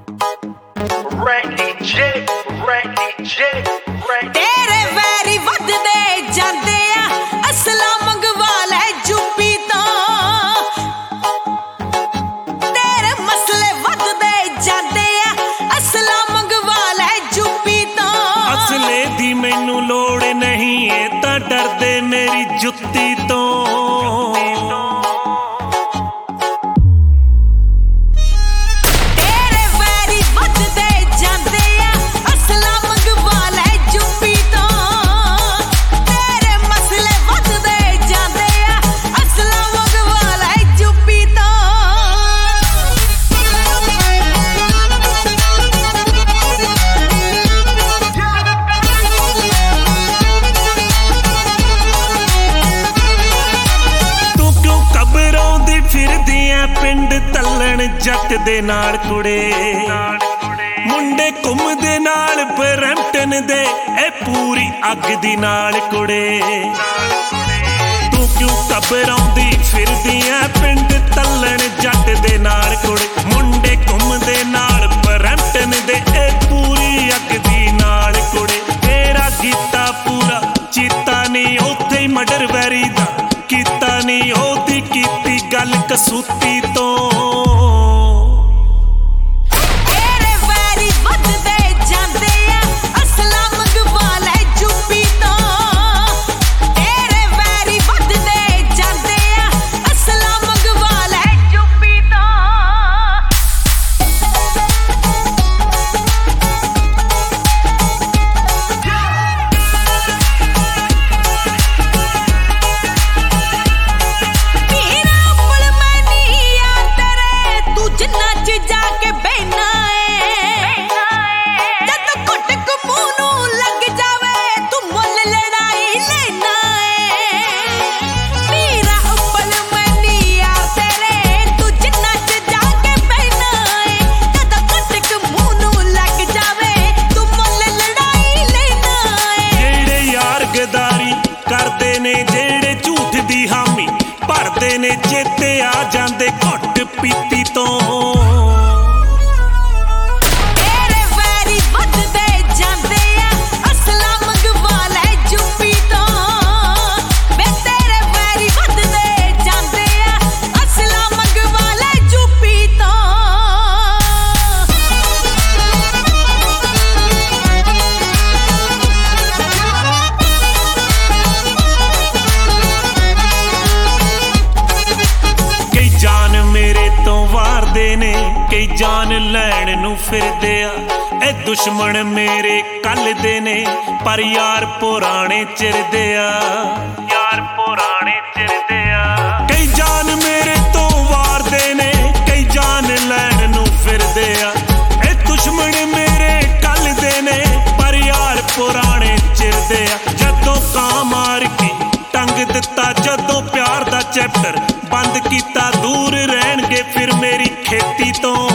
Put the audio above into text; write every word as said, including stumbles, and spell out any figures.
तेरे वैरी वधदे जांदे आ असला मंगवा लै यूपी तो तेरे मसले वधदे जांदे आ असला मंगवा लै यूपी तो असले दी मैनू लोड़ नहीं है तां डरदे मेरी जुत्ती तो पिंड तलण जट दे नाल कुड़े मुंडे घुमदे नाल ब्रैम्पटन दे ए पूरी अग दी नाल कुड़े तू क्यों घबराउंदी फिरदी ऐ पिंड तलण जट दे नाल कुड़े मुंडे घुमदे नाल ब्रैम्पटन दे ए पूरी अग दी नाल कुड़े तेरा कीता पूरा चीता नहीं उत्थे ही मर्डर वैरी दा कीता नहीं ओदी कीती गल कसूती तो तेरे वैरी वधदे जांदे आ असला मंगवा लै यूपी तो तेरे वैरी वधदे जांदे आ असला मंगवा लै यूपी तो जाके बहना है जद घुट मुंह नू लग जावे तू मुल लड़ाई लेना है मेरा उबल मनिया तेरे तू जिन्ना च जाके बहना है जद घुट मुंह नू लग जावे तू मुल लड़ाई लेना है जेड़े यार गदारी करदे ने जेड़े झूठ दी हामी भरदे ने चेते आ जांदे घुट पीती तो ने कई जान लैण नू फिरदे आ ए दुश्मन मेरे कल दे ने पर यार पुराने चिरदे आ यार पुराने चिरदे आ कई जान मेरे तो वारदे ने कई जान लैण नू फिरदे आ ए दुश्मन मेरे कल दे ने पर यार पुराने चिरदे आ जदों कां मार के टंग दिता जदों प्यार दा चैप्टर बंद कीता दूर रहणगे फिर मेरी खेती तो